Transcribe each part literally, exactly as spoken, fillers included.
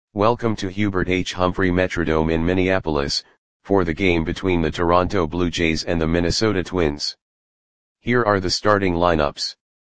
Welcome to Hubert H. Humphrey Metrodome in Minneapolis, for the game between the Toronto Blue Jays and the Minnesota Twins. Here are the starting lineups.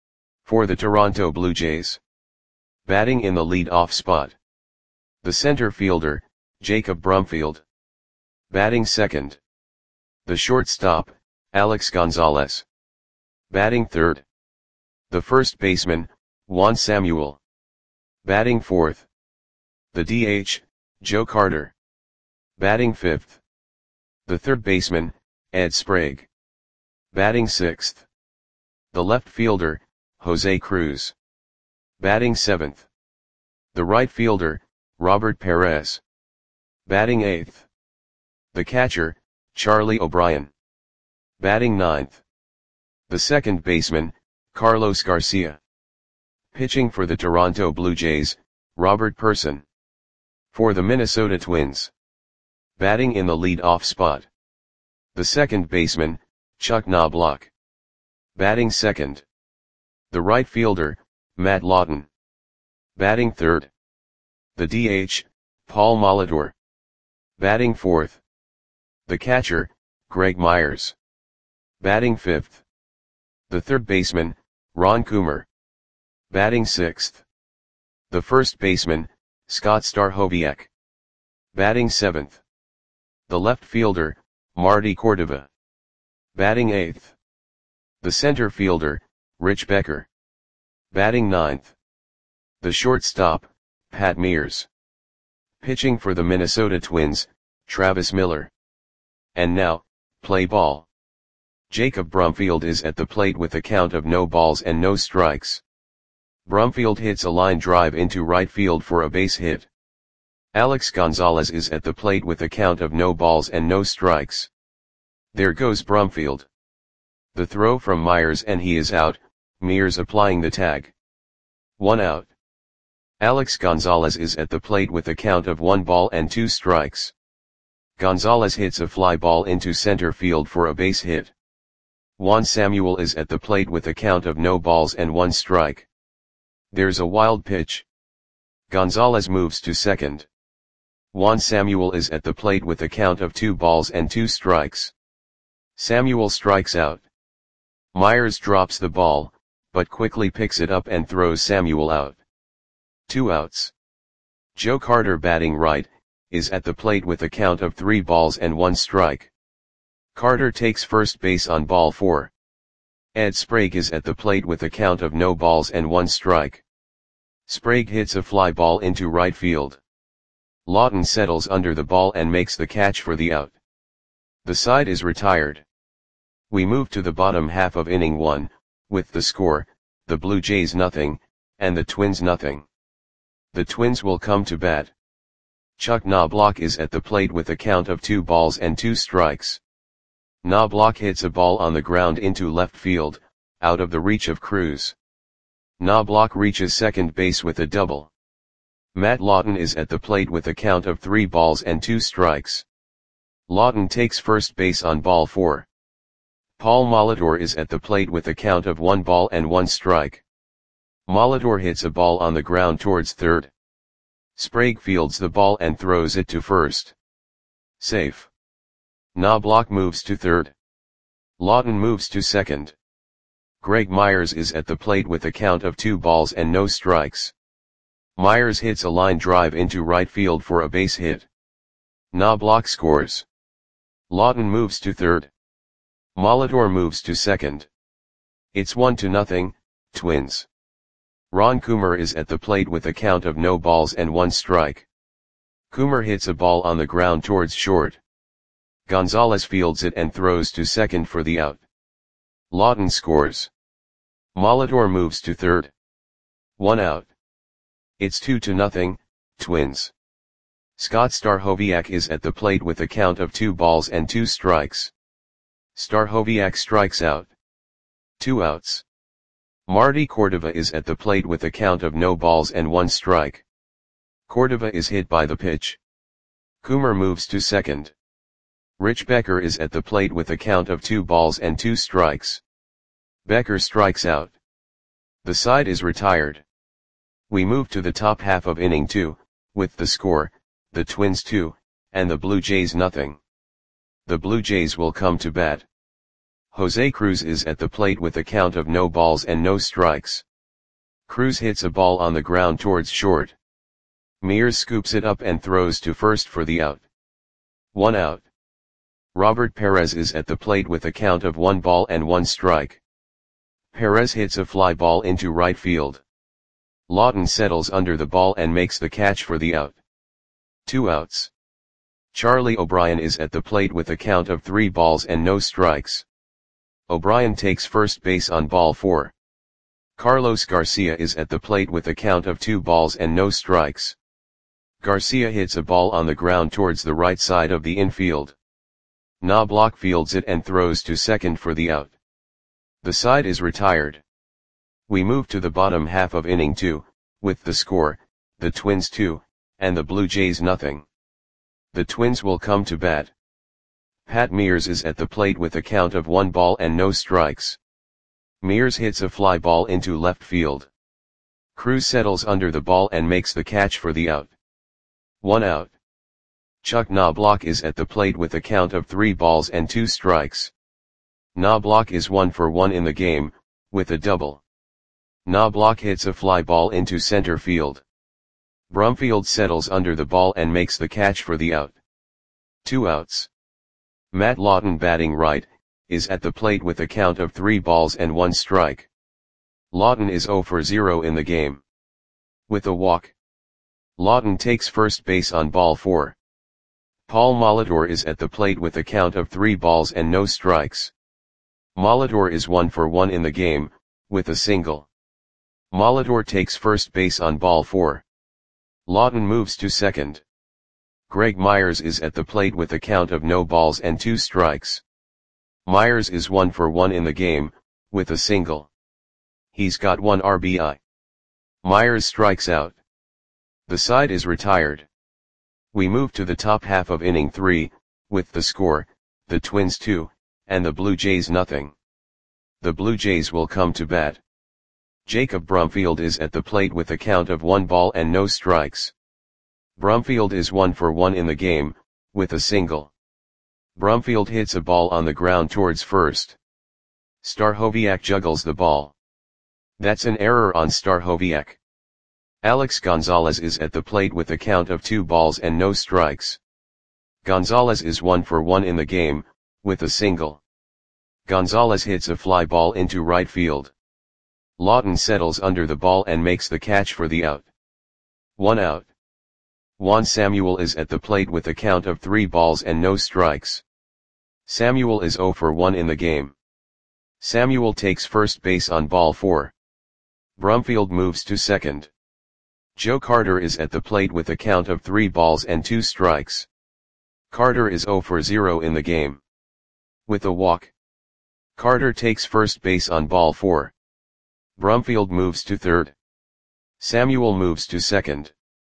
For the Toronto Blue Jays. Batting in the lead-off spot. The center fielder, Jacob Brumfield. Batting second. The shortstop, Alex Gonzalez. Batting third. The first baseman, Juan Samuel. Batting fourth. The D H, Joe Carter. Batting fifth. The third baseman, Ed Sprague. Batting sixth. The left fielder, Jose Cruz. Batting seventh. The right fielder, Robert Perez. Batting eighth. The catcher, Charlie O'Brien. Batting ninth. The second baseman, Carlos Garcia. Pitching for the Toronto Blue Jays, Robert Person. For the Minnesota Twins. Batting in the lead-off spot. The second baseman, Chuck Knobloch. Batting second. The right fielder, Matt Lawton. Batting third. The D H, Paul Molitor. Batting fourth. The catcher, Greg Myers. Batting fifth. The third baseman, Ron Coomer. Batting sixth. The first baseman, Scott Stachowiak. Batting seventh. The left fielder, Marty Cordova. Batting eighth. The center fielder, Rich Becker. Batting ninth. The shortstop, Pat Mears. Pitching for the Minnesota Twins, Travis Miller. And now, play ball. Jacob Brumfield is at the plate with a count of no balls and no strikes. Brumfield hits a line drive into right field for a base hit. Alex Gonzalez is at the plate with a count of no balls and no strikes. There goes Brumfield. The throw from Myers and he is out, Mears applying the tag. One out. Alex Gonzalez is at the plate with a count of one ball and two strikes. Gonzalez hits a fly ball into center field for a base hit. Juan Samuel is at the plate with a count of no balls and one strike. There's a wild pitch. Gonzalez moves to second. Juan Samuel is at the plate with a count of two balls and two strikes. Samuel strikes out. Myers drops the ball, but quickly picks it up and throws Samuel out. Two outs. Joe Carter, batting right, is at the plate with a count of three balls and one strike. Carter takes first base on ball four. Ed Sprague is at the plate with a count of no balls and one strike. Sprague hits a fly ball into right field. Lawton settles under the ball and makes the catch for the out. The side is retired. We move to the bottom half of inning one, with the score, the Blue Jays nothing, and the Twins nothing. The Twins will come to bat. Chuck Knobloch is at the plate with a count of two balls and two strikes. Knobloch hits a ball on the ground into left field, out of the reach of Cruz. Knobloch reaches second base with a double. Matt Lawton is at the plate with a count of three balls and two strikes. Lawton takes first base on ball four. Paul Molitor is at the plate with a count of one ball and one strike. Molitor hits a ball on the ground towards third. Sprague fields the ball and throws it to first. Safe. Knobloch moves to third. Lawton moves to second. Greg Myers is at the plate with a count of two balls and no strikes. Myers hits a line drive into right field for a base hit. Knobloch scores. Lawton moves to third. Molitor moves to second. It's one to nothing, Twins. Ron Coomer is at the plate with a count of no balls and one strike. Coomer hits a ball on the ground towards short. Gonzalez fields it and throws to second for the out. Lawton scores. Molitor moves to third. One out. It's two to nothing, Twins. Scott Stachowiak is at the plate with a count of two balls and two strikes. Stachowiak strikes out. Two outs. Marty Cordova is at the plate with a count of no balls and one strike. Cordova is hit by the pitch. Coomer moves to second. Rich Becker is at the plate with a count of two balls and two strikes. Becker strikes out. The side is retired. We move to the top half of inning two, with the score, the Twins two, and the Blue Jays nothing. The Blue Jays will come to bat. Jose Cruz is at the plate with a count of no balls and no strikes. Cruz hits a ball on the ground towards short. Mears scoops it up and throws to first for the out. One out. Robert Perez is at the plate with a count of one ball and one strike. Perez hits a fly ball into right field. Lawton settles under the ball and makes the catch for the out. Two outs. Charlie O'Brien is at the plate with a count of three balls and no strikes. O'Brien takes first base on ball four. Carlos Garcia is at the plate with a count of two balls and no strikes. Garcia hits a ball on the ground towards the right side of the infield. Knobloch fields it and throws to second for the out. The side is retired. We move to the bottom half of inning two, with the score, the Twins two, and the Blue Jays nothing. The Twins will come to bat. Pat Mears is at the plate with a count of one ball and no strikes. Mears hits a fly ball into left field. Cruz settles under the ball and makes the catch for the out. One out. Chuck Knobloch is at the plate with a count of three balls and two strikes. Knobloch is one for one in the game, with a double. Knobloch hits a fly ball into center field. Brumfield settles under the ball and makes the catch for the out. Two outs. Matt Lawton, batting right, is at the plate with a count of three balls and one strike. Lawton is zero for zero in the game. With a walk. Lawton takes first base on ball four. Paul Molitor is at the plate with a count of three balls and no strikes. Molitor is one for one in the game, with a single. Molitor takes first base on ball four. Lawton moves to second. Greg Myers is at the plate with a count of no balls and two strikes. Myers is one for one in the game, with a single. He's got one R B I. Myers strikes out. The side is retired. We move to the top half of inning three, with the score, the Twins two, and the Blue Jays nothing. The Blue Jays will come to bat. Jacob Brumfield is at the plate with a count of one ball and no strikes. Brumfield is one for one in the game, with a single. Brumfield hits a ball on the ground towards first. Stachowiak juggles the ball. That's an error on Stachowiak. Alex Gonzalez is at the plate with a count of two balls and no strikes. Gonzalez is one for one in the game, with a single. Gonzalez hits a fly ball into right field. Lawton settles under the ball and makes the catch for the out. One out. Juan Samuel is at the plate with a count of three balls and no strikes. Samuel is zero for one in the game. Samuel takes first base on ball four. Brumfield moves to second. Joe Carter is at the plate with a count of three balls and two strikes. Carter is zero for zero in the game. With a walk. Carter takes first base on ball four. Brumfield moves to third. Samuel moves to second.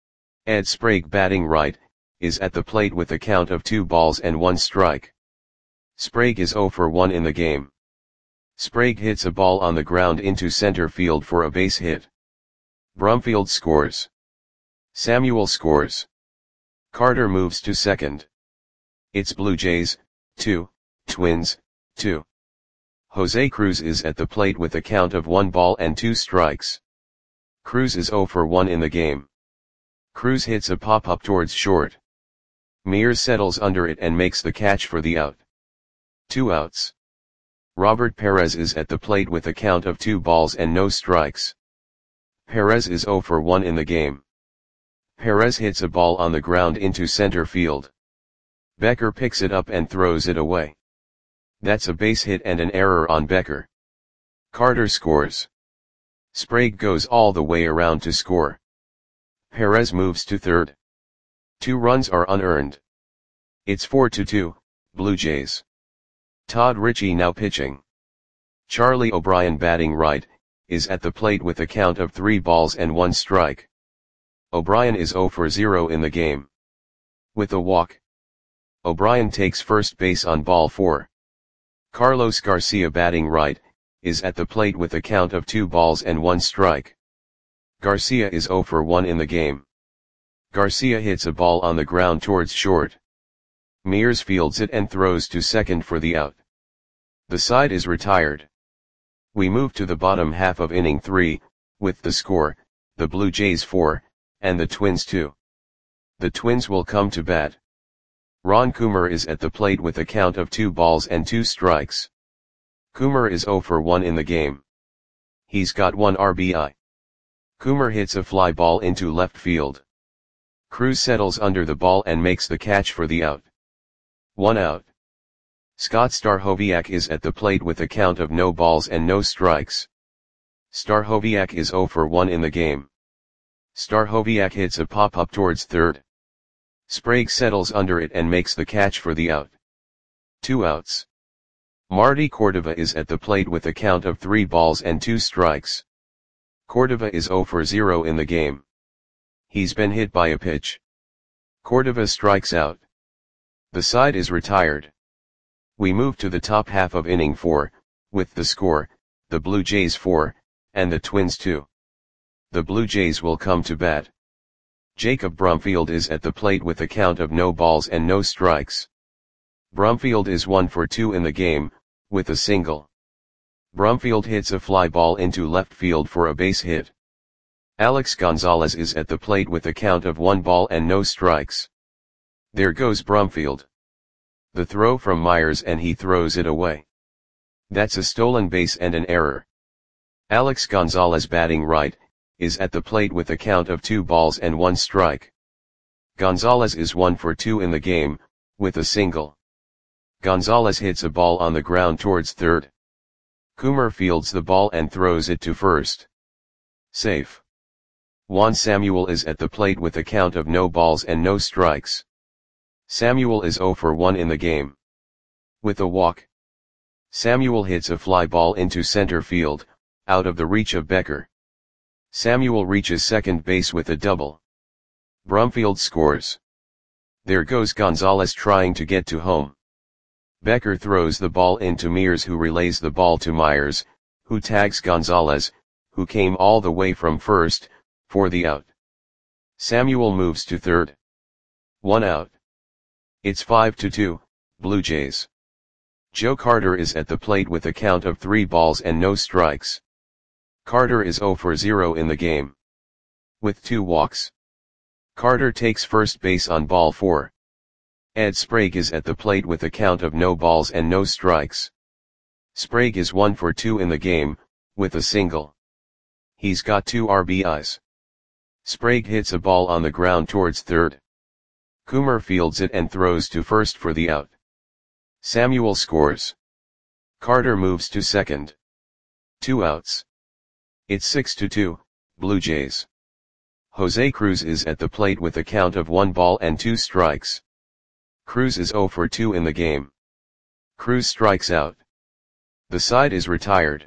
Ed Sprague, batting right, is at the plate with a count of two balls and one strike. Sprague is zero for one in the game. Sprague hits a ball on the ground into center field for a base hit. Brumfield scores. Samuel scores. Carter moves to second. It's Blue Jays, two, Twins, two. Jose Cruz is at the plate with a count of one ball and two strikes. Cruz is zero for one in the game. Cruz hits a pop-up towards short. Mears settles under it and makes the catch for the out. Two outs. Robert Perez is at the plate with a count of two balls and no strikes. Perez is zero for one in the game. Perez hits a ball on the ground into center field. Becker picks it up and throws it away. That's a base hit and an error on Becker. Carter scores. Sprague goes all the way around to score. Perez moves to third. Two runs are unearned. It's four to two, Blue Jays. Todd Ritchie now pitching. Charlie O'Brien, batting right, is at the plate with a count of three balls and one strike. O'Brien is zero for zero in the game. With a walk. O'Brien takes first base on ball four. Carlos Garcia, batting right, is at the plate with a count of two balls and one strike. Garcia is zero for one in the game. Garcia hits a ball on the ground towards short. Mears fields it and throws to second for the out. The side is retired. We move to the bottom half of inning three, with the score, the Blue Jays four, and the Twins two. The Twins will come to bat. Ron Coomer is at the plate with a count of two balls and two strikes. Coomer is oh for one in the game. He's got one R B I. Coomer hits a fly ball into left field. Cruz settles under the ball and makes the catch for the out. One out. Scott Stachowiak is at the plate with a count of no balls and no strikes. Stachowiak is oh for one in the game. Stachowiak hits a pop-up towards third. Sprague settles under it and makes the catch for the out. Two outs. Marty Cordova is at the plate with a count of three balls and two strikes. Cordova is oh for zero in the game. He's been hit by a pitch. Cordova strikes out. The side is retired. We move to the top half of inning four, with the score, the Blue Jays four, and the Twins two. The Blue Jays will come to bat. Jacob Brumfield is at the plate with a count of no balls and no strikes. Brumfield is one for two in the game, with a single. Brumfield hits a fly ball into left field for a base hit. Alex Gonzalez is at the plate with a count of one ball and no strikes. There goes Brumfield. The throw from Myers and he throws it away. That's a stolen base and an error. Alex Gonzalez, batting right, is at the plate with a count of two balls and one strike. Gonzalez is one for two in the game, with a single. Gonzalez hits a ball on the ground towards third. Coomer fields the ball and throws it to first. Safe. Juan Samuel is at the plate with a count of no balls and no strikes. Samuel is oh for one in the game. With a walk. Samuel hits a fly ball into center field, out of the reach of Becker. Samuel reaches second base with a double. Brumfield scores. There goes Gonzalez trying to get to home. Becker throws the ball into Mears, who relays the ball to Myers, who tags Gonzalez, who came all the way from first, for the out. Samuel moves to third. One out. It's five to two, Blue Jays. Joe Carter is at the plate with a count of three balls and no strikes. Carter is oh for zero in the game. With two walks. Carter takes first base on ball four. Ed Sprague is at the plate with a count of no balls and no strikes. Sprague is one for two in the game, with a single. He's got two R B Is. Sprague hits a ball on the ground towards third. Coomer fields it and throws to first for the out. Samuel scores. Carter moves to second. Two outs. It's six to two, Blue Jays. Jose Cruz is at the plate with a count of one ball and two strikes. Cruz is oh for two in the game. Cruz strikes out. The side is retired.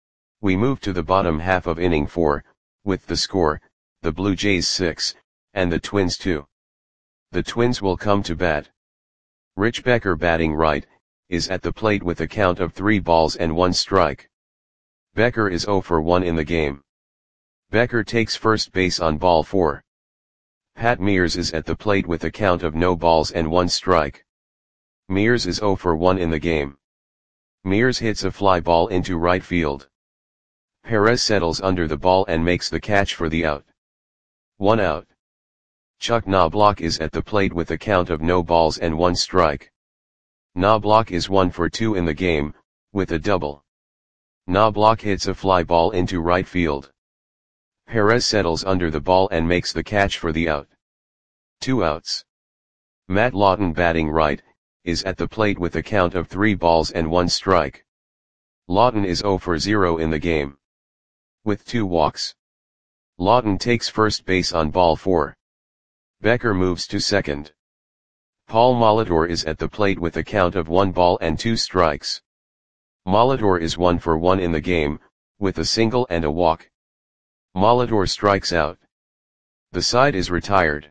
We move to the bottom half of inning four, with the score, the Blue Jays six, and the Twins two. The Twins will come to bat. Rich Becker, batting right, is at the plate with a count of three balls and one strike. Becker is oh for one in the game. Becker takes first base on ball four. Pat Mears is at the plate with a count of no balls and one strike. Mears is oh for one in the game. Mears hits a fly ball into right field. Perez settles under the ball and makes the catch for the out. One out. Chuck Knobloch is at the plate with a count of no balls and one strike. Knobloch is one for two in the game, with a double. Knobloch hits a fly ball into right field. Perez settles under the ball and makes the catch for the out. Two outs. Matt Lawton, batting right, is at the plate with a count of three balls and one strike. Lawton is oh for zero in the game. With two walks. Lawton takes first base on ball four. Becker moves to second. Paul Molitor is at the plate with a count of one ball and two strikes. Molitor is one for one in the game, with a single and a walk. Molitor strikes out. The side is retired.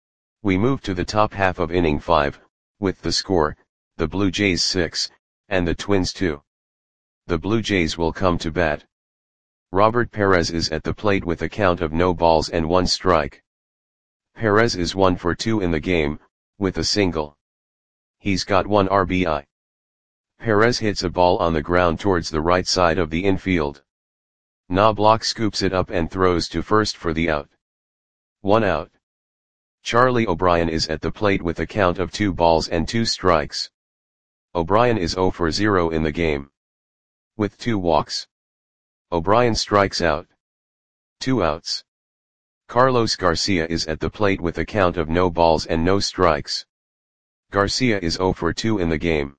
We move to the top half of inning five, with the score, the Blue Jays six, and the Twins two. The Blue Jays will come to bat. Robert Perez is at the plate with a count of no balls and one strike. Perez is one for two in the game, with a single. He's got one R B I. Perez hits a ball on the ground towards the right side of the infield. Knobloch scoops it up and throws to first for the out. One out. Charlie O'Brien is at the plate with a count of two balls and two strikes. O'Brien is zero for zero in the game. With two walks. O'Brien strikes out. Two outs. Carlos Garcia is at the plate with a count of no balls and no strikes. Garcia is zero for two in the game.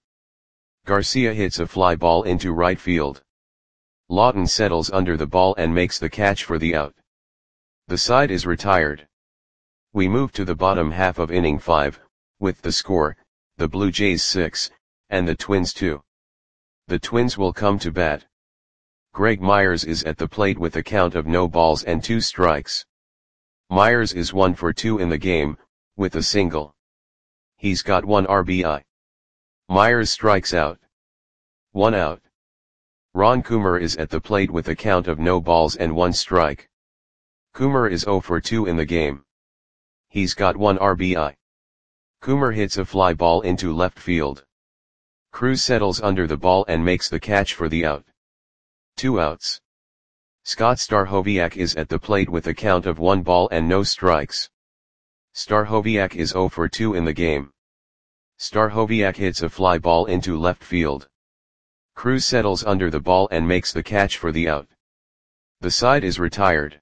Garcia hits a fly ball into right field. Lawton settles under the ball and makes the catch for the out. The side is retired. We move to the bottom half of inning five, with the score, the Blue Jays six, and the Twins two. The Twins will come to bat. Greg Myers is at the plate with a count of no balls and two strikes. Myers is one for two in the game, with a single. He's got one R B I. Myers strikes out. One out. Ron Coomer is at the plate with a count of no balls and one strike. Coomer is zero for two in the game. He's got one R B I. Coomer hits a fly ball into left field. Cruz settles under the ball and makes the catch for the out. Two outs. Scott Stachowiak is at the plate with a count of one ball and no strikes. Stachowiak is zero for two in the game. Stachowiak hits a fly ball into left field. Cruz settles under the ball and makes the catch for the out. The side is retired.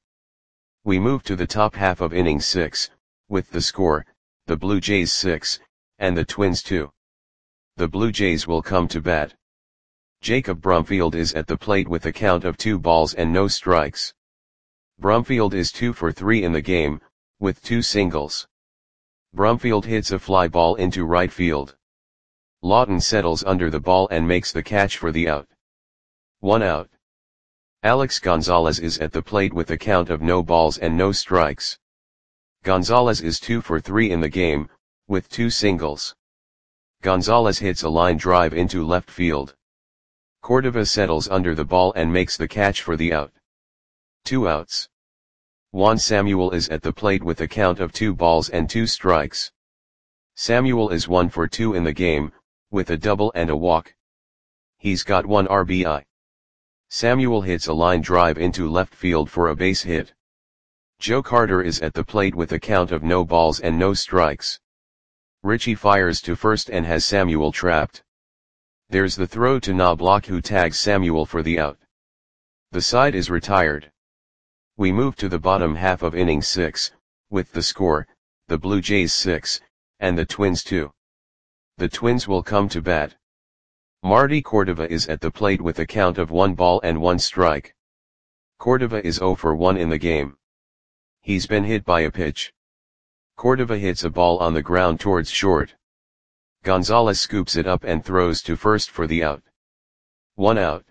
We move to the top half of inning six, with the score, the Blue Jays six, and the Twins two. The Blue Jays will come to bat. Jacob Brumfield is at the plate with a count of two balls and no strikes. Brumfield is two for three in the game, with two singles. Brumfield hits a fly ball into right field. Lawton settles under the ball and makes the catch for the out. One out. Alex Gonzalez is at the plate with a count of no balls and no strikes. Gonzalez is two for three in the game, with two singles. Gonzalez hits a line drive into left field. Cordova settles under the ball and makes the catch for the out. Two outs. Juan Samuel is at the plate with a count of two balls and two strikes. Samuel is one for two in the game, with a double and a walk. He's got one R B I. Samuel hits a line drive into left field for a base hit. Joe Carter is at the plate with a count of no balls and no strikes. Richie fires to first and has Samuel trapped. There's the throw to Knobloch, who tags Samuel for the out. The side is retired. We move to the bottom half of inning six, with the score, the Blue Jays six, and the Twins two. The Twins will come to bat. Marty Cordova is at the plate with a count of one ball and one strike. Cordova is zero for one in the game. He's been hit by a pitch. Cordova hits a ball on the ground towards short. Gonzalez scoops it up and throws to first for the out. One out.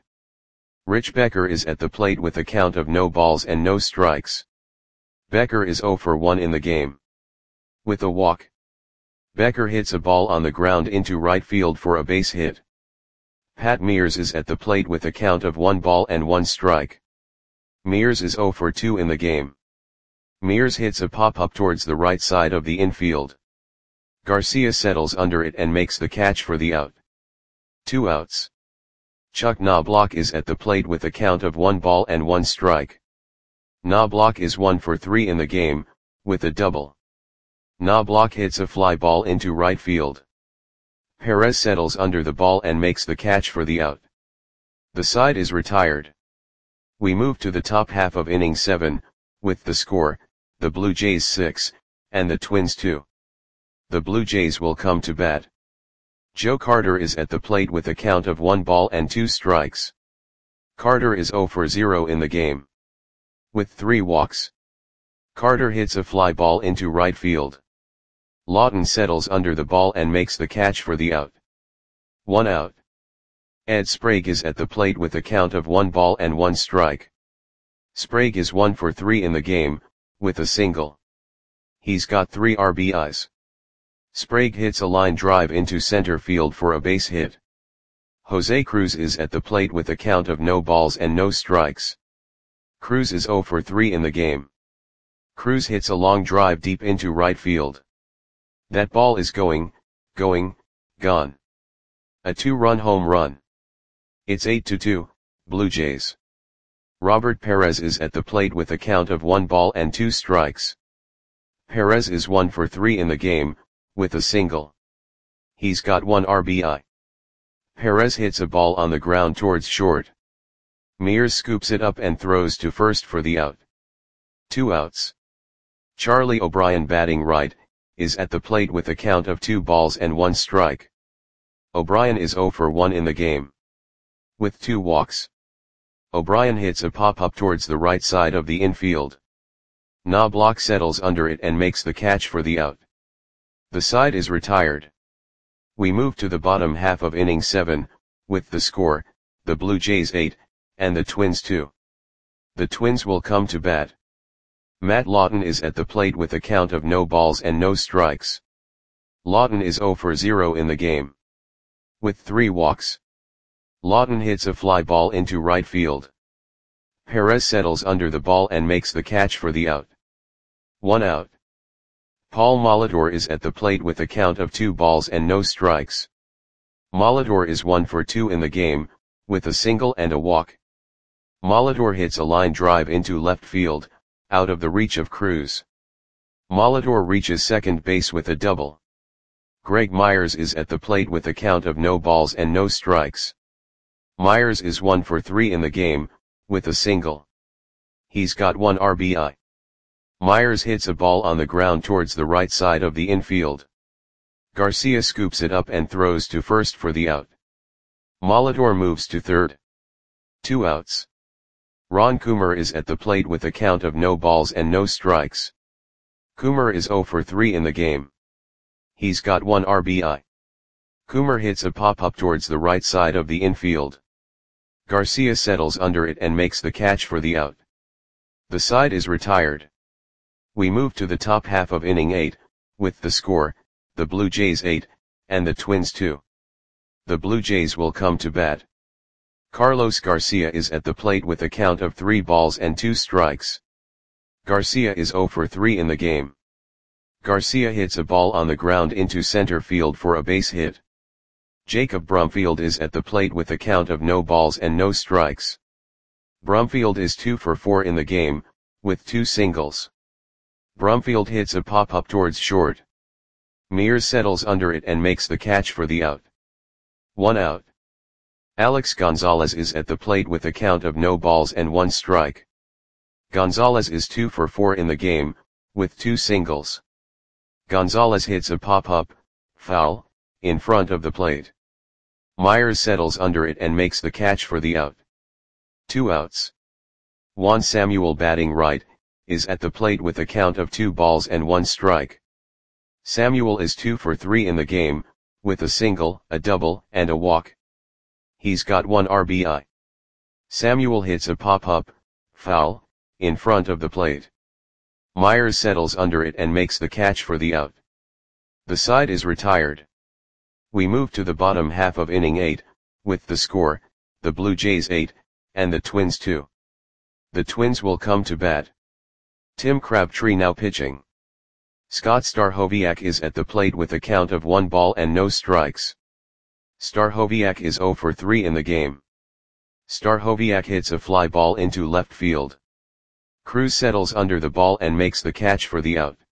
Rich Becker is at the plate with a count of no balls and no strikes. Becker is zero for one in the game. With a walk. Becker hits a ball on the ground into right field for a base hit. Pat Mears is at the plate with a count of one ball and one strike. Mears is zero for two in the game. Mears hits a pop-up towards the right side of the infield. Garcia settles under it and makes the catch for the out. Two outs. Chuck Knobloch is at the plate with a count of one ball and one strike. Knobloch is one for three in the game, with a double. Knobloch hits a fly ball into right field. Perez settles under the ball and makes the catch for the out. The side is retired. We move to the top half of inning seven, with the score, the Blue Jays six, and the Twins two. The Blue Jays will come to bat. Joe Carter is at the plate with a count of one ball and two strikes. Carter is zero for zero in the game. With three walks. Carter hits a fly ball into right field. Lawton settles under the ball and makes the catch for the out. One out. Ed Sprague is at the plate with a count of one ball and one strike. Sprague is one for three in the game, with a single. He's got three R B Is. Sprague hits a line drive into center field for a base hit. Jose Cruz is at the plate with a count of no balls and no strikes. Cruz is zero for three in the game. Cruz hits a long drive deep into right field. That ball is going, going, gone. A two-run home run. It's eight to two, Blue Jays. Robert Perez is at the plate with a count of one ball and two strikes. Perez is one for three in the game, with a single. He's got one R B I. Perez hits a ball on the ground towards short. Mears scoops it up and throws to first for the out. Two outs. Charlie O'Brien, batting right, is at the plate with a count of two balls and one strike. O'Brien is zero for one in the game. With two walks. O'Brien hits a pop-up towards the right side of the infield. Knobloch settles under it and makes the catch for the out. The side is retired. We move to the bottom half of inning seven, with the score, the Blue Jays eight, and the Twins two. The Twins will come to bat. Matt Lawton is at the plate with a count of no balls and no strikes. Lawton is zero for zero in the game. With three walks. Lawton hits a fly ball into right field. Perez settles under the ball and makes the catch for the out. One out. Paul Molitor is at the plate with a count of two balls and no strikes. Molitor is one for two in the game, with a single and a walk. Molitor hits a line drive into left field, out of the reach of Cruz. Molitor reaches second base with a double. Greg Myers is at the plate with a count of no balls and no strikes. Myers is one for three in the game, with a single. He's got one R B I. Myers hits a ball on the ground towards the right side of the infield. Garcia scoops it up and throws to first for the out. Molitor moves to third. Two outs. Ron Coomer is at the plate with a count of no balls and no strikes. Coomer is zero for three in the game. He's got one R B I. Coomer hits a pop-up towards the right side of the infield. Garcia settles under it and makes the catch for the out. The side is retired. We move to the top half of inning eight, with the score, the Blue Jays eight, and the Twins two. The Blue Jays will come to bat. Carlos Garcia is at the plate with a count of three balls and two strikes. Garcia is zero for three in the game. Garcia hits a ball on the ground into center field for a base hit. Jacob Brumfield is at the plate with a count of no balls and no strikes. Brumfield is two for four in the game, with two singles. Brumfield hits a pop-up towards short. Mears settles under it and makes the catch for the out. One out. Alex Gonzalez is at the plate with a count of no balls and one strike. Gonzalez is two for four in the game, with two singles. Gonzalez hits a pop-up, foul, in front of the plate. Myers settles under it and makes the catch for the out. Two outs. Juan Samuel, batting right, is at the plate with a count of two balls and one strike. Samuel is two for three in the game, with a single, a double, and a walk. He's got one R B I. Samuel hits a pop-up, foul, in front of the plate. Myers settles under it and makes the catch for the out. The side is retired. We move to the bottom half of inning eight, with the score, the Blue Jays eight, and the Twins two. The Twins will come to bat. Tim Crabtree now pitching. Scott Stachowiak is at the plate with a count of one ball and no strikes. Stachowiak is zero for three in the game. Stachowiak hits a fly ball into left field. Cruz settles under the ball and makes the catch for the out.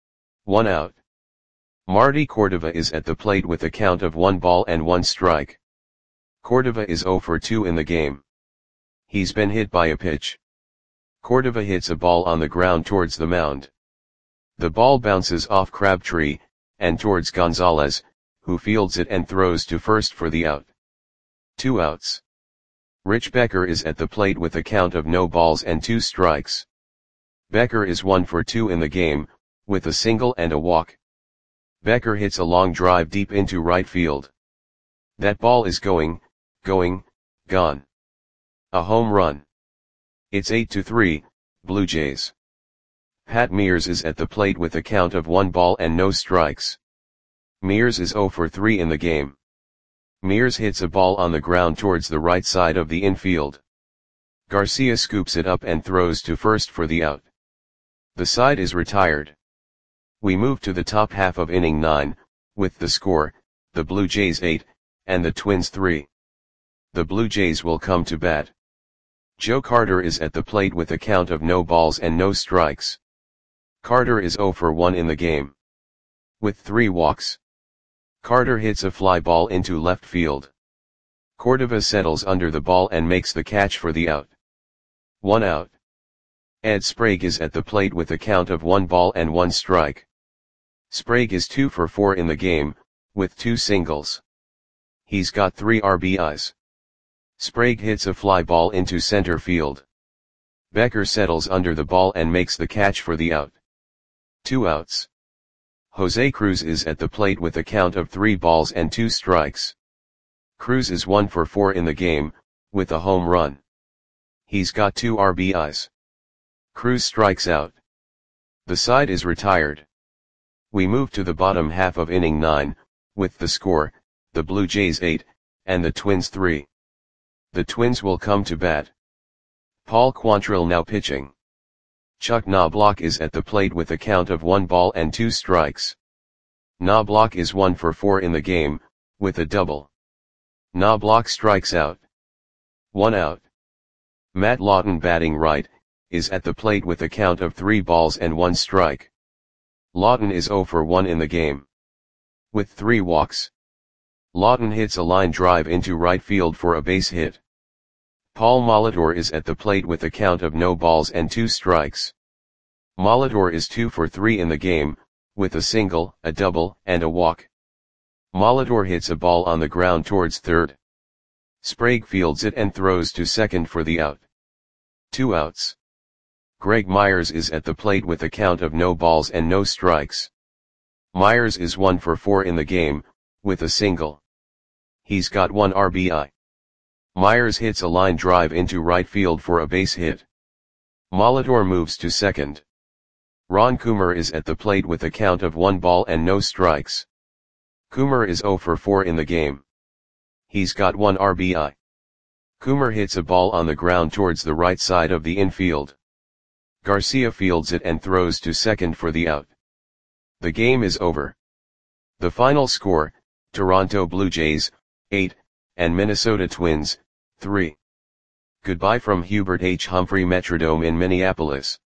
One out. Marty Cordova is at the plate with a count of one ball and one strike. Cordova is zero for two in the game. He's been hit by a pitch. Cordova hits a ball on the ground towards the mound. The ball bounces off Crabtree, and towards Gonzalez, who fields it and throws to first for the out. Two outs. Rich Becker is at the plate with a count of no balls and two strikes. Becker is one for two in the game, with a single and a walk. Becker hits a long drive deep into right field. That ball is going, going, gone. A home run. It's eight to three, Blue Jays. Pat Mears is at the plate with a count of one ball and no strikes. Mears is zero for three in the game. Mears hits a ball on the ground towards the right side of the infield. Garcia scoops it up and throws to first for the out. The side is retired. We move to the top half of inning nine, with the score, the Blue Jays eight, and the Twins three. The Blue Jays will come to bat. Joe Carter is at the plate with a count of no balls and no strikes. Carter is oh for one in the game. With three walks. Carter hits a fly ball into left field. Cordova settles under the ball and makes the catch for the out. One out. Ed Sprague is at the plate with a count of one ball and one strike. Sprague is two for four in the game, with two singles. He's got three R B Is. Sprague hits a fly ball into center field. Becker settles under the ball and makes the catch for the out. Two outs. Jose Cruz is at the plate with a count of three balls and two strikes. Cruz is one for four in the game, with a home run. He's got two R B Is. Cruz strikes out. The side is retired. We move to the bottom half of inning nine, with the score, the Blue Jays eight, and the Twins three. The Twins will come to bat. Paul Quantrill now pitching. Chuck Knobloch is at the plate with a count of one ball and two strikes. Knobloch is one for four in the game, with a double. Knobloch strikes out. One out. Matt Lawton batting right, is at the plate with a count of three balls and one strike. Lawton is oh for one in the game. With three walks. Lawton hits a line drive into right field for a base hit. Paul Molitor is at the plate with a count of no balls and two strikes. Molitor is two for three in the game, with a single, a double, and a walk. Molitor hits a ball on the ground towards third. Sprague fields it and throws to second for the out. Two outs. Greg Myers is at the plate with a count of no balls and no strikes. Myers is one for four in the game, with a single. He's got one R B I. Myers hits a line drive into right field for a base hit. Molitor moves to second. Ron Coomer is at the plate with a count of one ball and no strikes. Coomer is oh for four in the game. He's got one R B I. Coomer hits a ball on the ground towards the right side of the infield. Garcia fields it and throws to second for the out. The game is over. The final score, Toronto Blue Jays, eight, and Minnesota Twins, three. Goodbye from Hubert H. Humphrey Metrodome in Minneapolis.